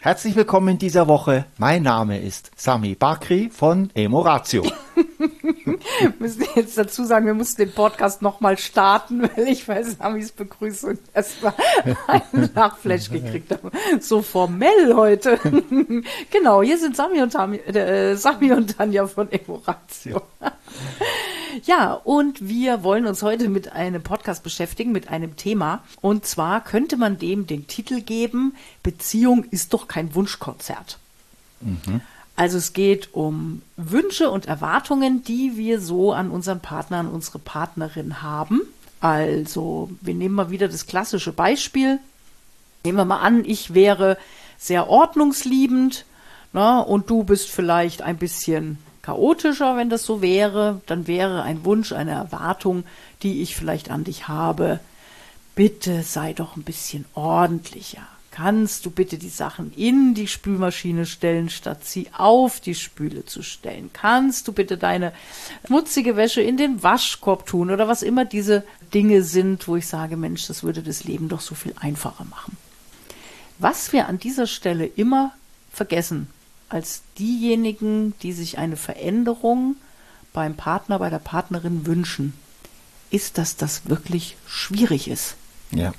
Herzlich willkommen in dieser Woche. Mein Name ist Sami Bakri von Emoratio. Wir müssen jetzt dazu sagen, wir mussten den Podcast nochmal starten, weil ich bei Samis Begrüßung erstmal einen Nachflash gekriegt habe. So formell heute. Genau, hier sind Sami und Tanja von Emoratio. Ja, und wir wollen uns heute mit einem Podcast beschäftigen, mit einem Thema. Und zwar könnte man dem den Titel geben, Beziehung ist doch kein Wunschkonzert. Also es geht um Wünsche und Erwartungen, die wir so an unseren Partner, an unsere Partnerin haben. Also wir nehmen mal wieder das klassische Beispiel. Nehmen wir mal an, ich wäre sehr ordnungsliebend, und du bist vielleicht ein bisschen chaotischer, wenn das so wäre. Dann wäre ein Wunsch, eine Erwartung, die ich vielleicht an dich habe. Bitte sei doch ein bisschen ordentlicher. Kannst du bitte die Sachen in die Spülmaschine stellen, statt sie auf die Spüle zu stellen? Kannst du bitte deine schmutzige Wäsche in den Waschkorb tun? Oder was immer diese Dinge sind, wo ich sage, Mensch, das würde das Leben doch so viel einfacher machen. Was wir an dieser Stelle immer vergessen, als diejenigen, die sich eine Veränderung beim Partner, bei der Partnerin wünschen, ist, dass das wirklich schwierig ist. Ja.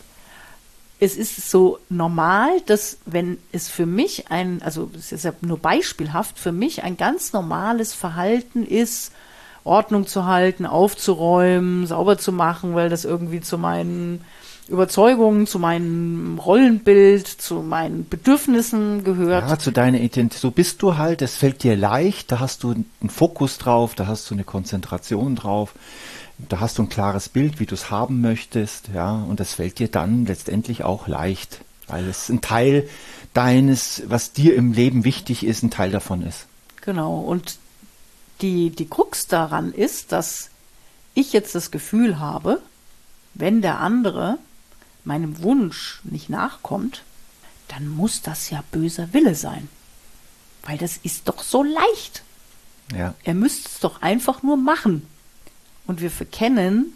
Es ist so normal, dass wenn es für mich also es ist ja nur beispielhaft, für mich ein ganz normales Verhalten ist, Ordnung zu halten, aufzuräumen, sauber zu machen, weil das irgendwie zu meinen Überzeugungen, zu meinem Rollenbild, zu meinen Bedürfnissen gehört. Ja, zu deiner Identität. So bist du halt, es fällt dir leicht, da hast du einen Fokus drauf, da hast du eine Konzentration drauf. Da hast du ein klares Bild, wie du es haben möchtest, ja, und das fällt dir dann letztendlich auch leicht, weil es ein Teil deines, was dir im Leben wichtig ist, ein Teil davon ist. Genau, und die Krux daran ist, dass ich jetzt das Gefühl habe, wenn der andere meinem Wunsch nicht nachkommt, dann muss das ja böser Wille sein, weil das ist doch so leicht. Ja. Er müsste es doch einfach nur machen. Und wir verkennen,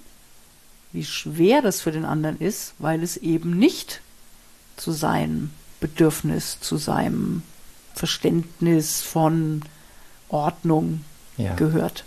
wie schwer das für den anderen ist, weil es eben nicht zu seinem Bedürfnis, zu seinem Verständnis von Ordnung gehört.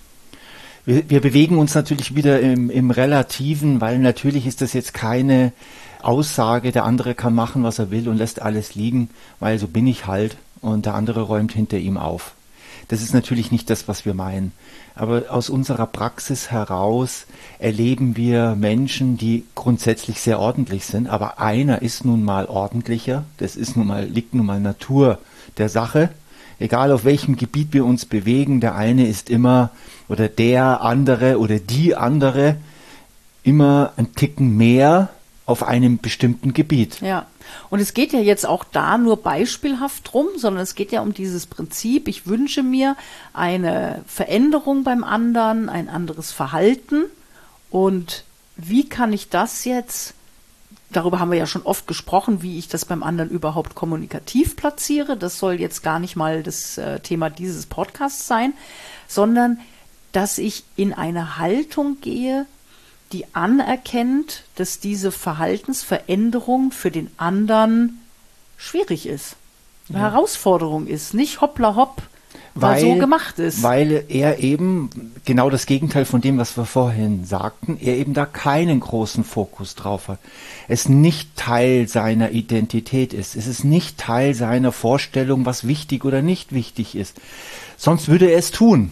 Wir bewegen uns natürlich wieder im Relativen, weil natürlich ist das jetzt keine Aussage, der andere kann machen, was er will und lässt alles liegen, weil so bin ich halt und der andere räumt hinter ihm auf. Das ist natürlich nicht das, was wir meinen. Aber aus unserer Praxis heraus erleben wir Menschen, die grundsätzlich sehr ordentlich sind. Aber einer ist nun mal ordentlicher. Das ist liegt nun mal Natur der Sache. Egal auf welchem Gebiet wir uns bewegen, der eine ist immer oder der andere oder die andere immer ein Ticken mehr auf einem bestimmten Gebiet. Ja, und es geht ja jetzt auch da nur beispielhaft drum, sondern es geht ja um dieses Prinzip, ich wünsche mir eine Veränderung beim anderen, ein anderes Verhalten und wie kann ich das jetzt, darüber haben wir ja schon oft gesprochen, wie ich das beim anderen überhaupt kommunikativ platziere, das soll jetzt gar nicht mal das Thema dieses Podcasts sein, sondern dass ich in eine Haltung gehe, die anerkennt, dass diese Verhaltensveränderung für den anderen schwierig ist, eine Herausforderung ist, nicht hoppla hopp, weil so gemacht ist. Weil er eben, genau das Gegenteil von dem, was wir vorhin sagten, er eben da keinen großen Fokus drauf hat. Es nicht Teil seiner Identität ist. Es ist nicht Teil seiner Vorstellung, was wichtig oder nicht wichtig ist. Sonst würde er es tun.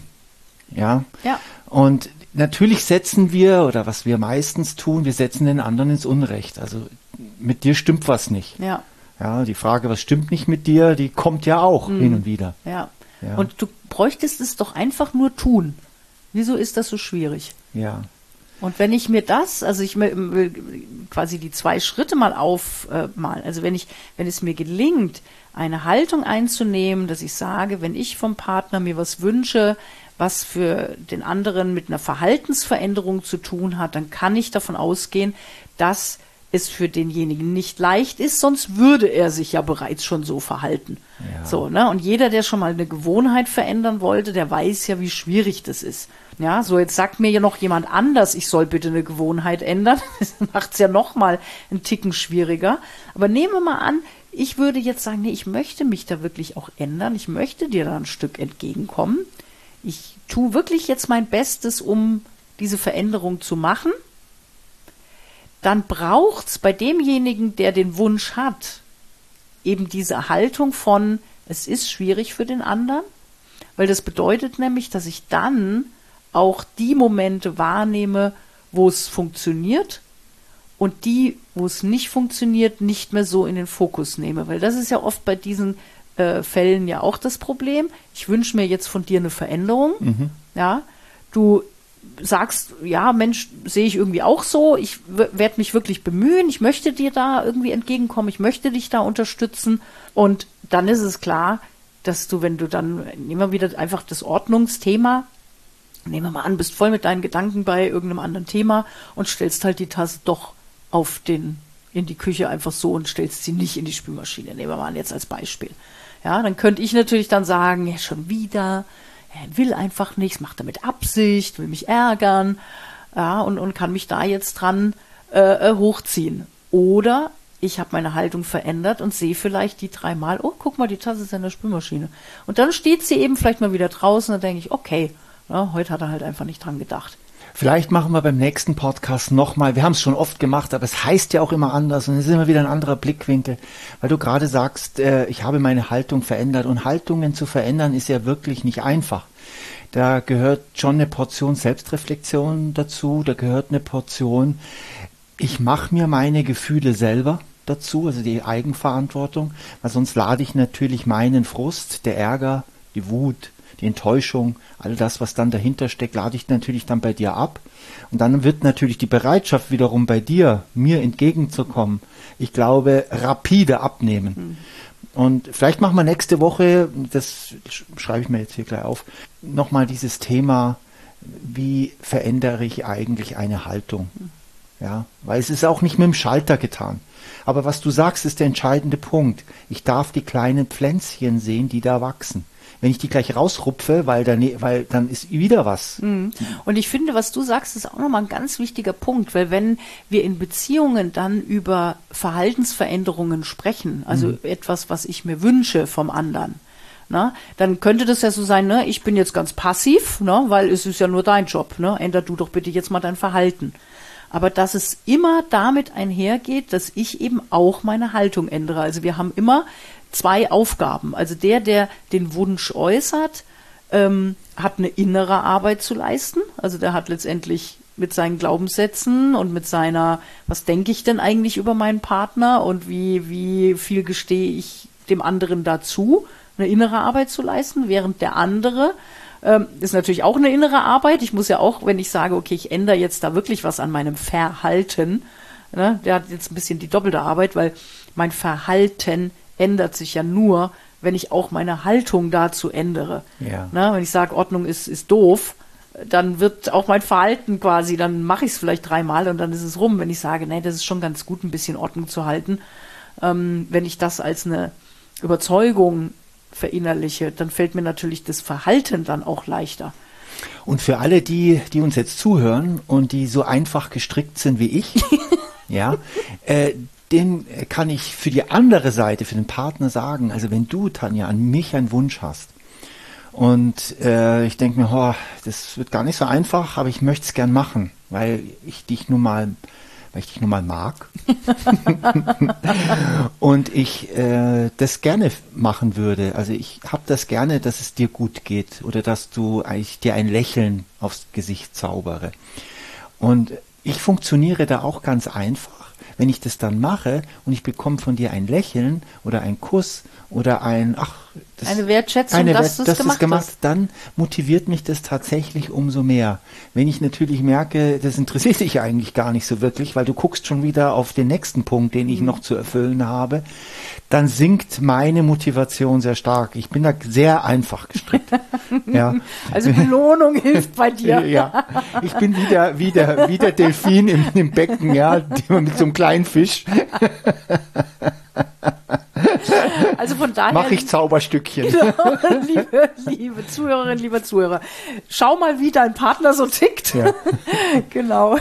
Ja. Und natürlich setzen wir, oder was wir meistens tun, wir setzen den anderen ins Unrecht. Also mit dir stimmt was nicht. Ja. Ja, die Frage, was stimmt nicht mit dir, die kommt ja auch hin und wieder. Ja. Und du bräuchtest es doch einfach nur tun. Wieso ist das so schwierig? Ja. Und wenn ich mir das, also ich will quasi die 2 Schritte mal aufmalen. Also wenn es mir gelingt, eine Haltung einzunehmen, dass ich sage, wenn ich vom Partner mir was wünsche, was für den anderen mit einer Verhaltensveränderung zu tun hat, dann kann ich davon ausgehen, dass es für denjenigen nicht leicht ist, sonst würde er sich ja bereits schon so verhalten. Ja. So, ne? Und jeder, der schon mal eine Gewohnheit verändern wollte, der weiß ja, wie schwierig das ist. Ja, so jetzt sagt mir ja noch jemand anders, ich soll bitte eine Gewohnheit ändern. Das macht es ja noch mal einen Ticken schwieriger. Aber nehmen wir mal an, ich würde jetzt sagen, nee, ich möchte mich da wirklich auch ändern. Ich möchte dir da ein Stück entgegenkommen. Ich tue wirklich jetzt mein Bestes, um diese Veränderung zu machen. Dann braucht's bei demjenigen, der den Wunsch hat, eben diese Haltung von, es ist schwierig für den anderen, weil das bedeutet nämlich, dass ich dann auch die Momente wahrnehme, wo es funktioniert und die, wo es nicht funktioniert, nicht mehr so in den Fokus nehme. Weil das ist ja oft bei diesen Fällen ja auch das Problem. Ich wünsche mir jetzt von dir eine Veränderung. Ja, du sagst, ja, Mensch, sehe ich irgendwie auch so. Ich werde mich wirklich bemühen. Ich möchte dir da irgendwie entgegenkommen. Ich möchte dich da unterstützen. Und dann ist es klar, dass du, wenn du dann, nehmen wir wieder einfach das Ordnungsthema, nehmen wir mal an, bist voll mit deinen Gedanken bei irgendeinem anderen Thema und stellst halt die Tasse doch in die Küche einfach so und stellst sie nicht in die Spülmaschine. Nehmen wir mal an, jetzt als Beispiel. Ja, dann könnte ich natürlich dann sagen, ja, schon wieder, er will einfach nichts, macht er mit Absicht, will mich ärgern, ja, und kann mich da jetzt dran hochziehen. Oder ich habe meine Haltung verändert und sehe vielleicht die 3 Mal, oh, guck mal, die Tasse ist in der Spülmaschine. Und dann steht sie eben vielleicht mal wieder draußen und dann denke ich, okay, ja, heute hat er halt einfach nicht dran gedacht. Vielleicht machen wir beim nächsten Podcast nochmal, wir haben es schon oft gemacht, aber es heißt ja auch immer anders und es ist immer wieder ein anderer Blickwinkel, weil du gerade sagst, ich habe meine Haltung verändert und Haltungen zu verändern ist ja wirklich nicht einfach. Da gehört schon eine Portion Selbstreflexion dazu, da gehört eine Portion, ich mache mir meine Gefühle selber dazu, also die Eigenverantwortung, weil sonst lade ich natürlich meinen Frust, der Ärger, die Wut, die Enttäuschung, all das, was dann dahinter steckt, lade ich natürlich dann bei dir ab. Und dann wird natürlich die Bereitschaft wiederum bei dir, mir entgegenzukommen, ich glaube, rapide abnehmen. Und vielleicht machen wir nächste Woche, das schreibe ich mir jetzt hier gleich auf, nochmal dieses Thema, wie verändere ich eigentlich eine Haltung? Ja, weil es ist auch nicht mit dem Schalter getan. Aber was du sagst, ist der entscheidende Punkt. Ich darf die kleinen Pflänzchen sehen, die da wachsen. Wenn ich die gleich rausrupfe, weil dann ist wieder was. Und ich finde, was du sagst, ist auch nochmal ein ganz wichtiger Punkt, weil wenn wir in Beziehungen dann über Verhaltensveränderungen sprechen, also etwas, was ich mir wünsche vom anderen, na, dann könnte das ja so sein, ne, ich bin jetzt ganz passiv, ne, weil es ist ja nur dein Job, ne, änder du doch bitte jetzt mal dein Verhalten. Aber dass es immer damit einhergeht, dass ich eben auch meine Haltung ändere. Also wir haben immer 2 Aufgaben. Also der den Wunsch äußert, hat eine innere Arbeit zu leisten. Also der hat letztendlich mit seinen Glaubenssätzen und mit seiner, was denke ich denn eigentlich über meinen Partner und wie viel gestehe ich dem anderen dazu, eine innere Arbeit zu leisten, während der andere ist natürlich auch eine innere Arbeit. Ich muss ja auch, wenn ich sage, okay, ich ändere jetzt da wirklich was an meinem Verhalten, ne, der hat jetzt ein bisschen die doppelte Arbeit, weil mein Verhalten ändert sich ja nur, wenn ich auch meine Haltung dazu ändere. Ja. Ne, wenn ich sage, Ordnung ist doof, dann wird auch mein Verhalten quasi, dann mache ich es vielleicht 3 Mal und dann ist es rum. Wenn ich sage, nee, das ist schon ganz gut, ein bisschen Ordnung zu halten, wenn ich das als eine Überzeugung verinnerliche, dann fällt mir natürlich das Verhalten dann auch leichter. Und für alle, die uns jetzt zuhören und die so einfach gestrickt sind wie ich, ja, den kann ich für die andere Seite, für den Partner sagen, also wenn du, Tanja, an mich einen Wunsch hast und ich denke mir, das wird gar nicht so einfach, aber ich möchte es gern machen, weil ich dich nun mal mag und ich das gerne machen würde. Also ich habe das gerne, dass es dir gut geht oder dass ich dir ein Lächeln aufs Gesicht zaubere. Und ich funktioniere da auch ganz einfach. Wenn ich das dann mache und ich bekomme von dir ein Lächeln oder einen Kuss oder eine Wertschätzung, dass du es gemacht hast, dann motiviert mich das tatsächlich umso mehr. Wenn ich natürlich merke, das interessiert dich eigentlich gar nicht so wirklich, weil du guckst schon wieder auf den nächsten Punkt, den ich noch zu erfüllen habe, dann sinkt meine Motivation sehr stark. Ich bin da sehr einfach gestrickt. Ja. Also Belohnung hilft bei dir. Ja, ich bin wie der Delfin im Becken, ja, mit so einem kleinen Fisch. Also von daher. Mache ich Zauberstückchen. Genau, liebe Zuhörerinnen, lieber Zuhörer, schau mal, wie dein Partner so tickt. Ja. Genau.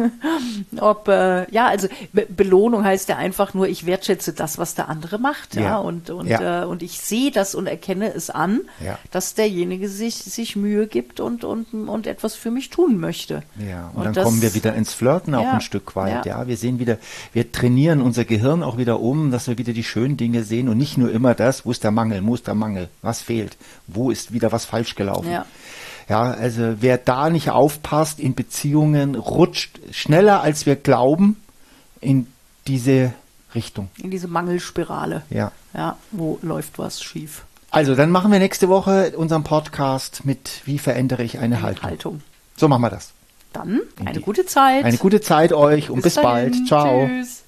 Also Belohnung heißt ja einfach nur, ich wertschätze das, was der andere macht, Ja. Und ich sehe das und erkenne es an, Ja. dass derjenige sich Mühe gibt und etwas für mich tun möchte. Ja, und dann kommen wir wieder ins Flirten auch ein Stück weit. Ja, wir sehen wieder, wir trainieren unser Gehirn auch wieder um, dass wir wieder die schönen Dinge sehen und nicht nur immer das, wo ist der Mangel, was fehlt, wo ist wieder was falsch gelaufen. Ja. Ja, also wer da nicht aufpasst in Beziehungen, rutscht schneller als wir glauben in diese Richtung. In diese Mangelspirale. Ja. Ja, wo läuft was schief? Also, dann machen wir nächste Woche unseren Podcast mit Wie verändere ich eine Haltung. So machen wir das. Dann eine gute Zeit. Eine gute Zeit euch und bis bald. dahin. Ciao. Tschüss.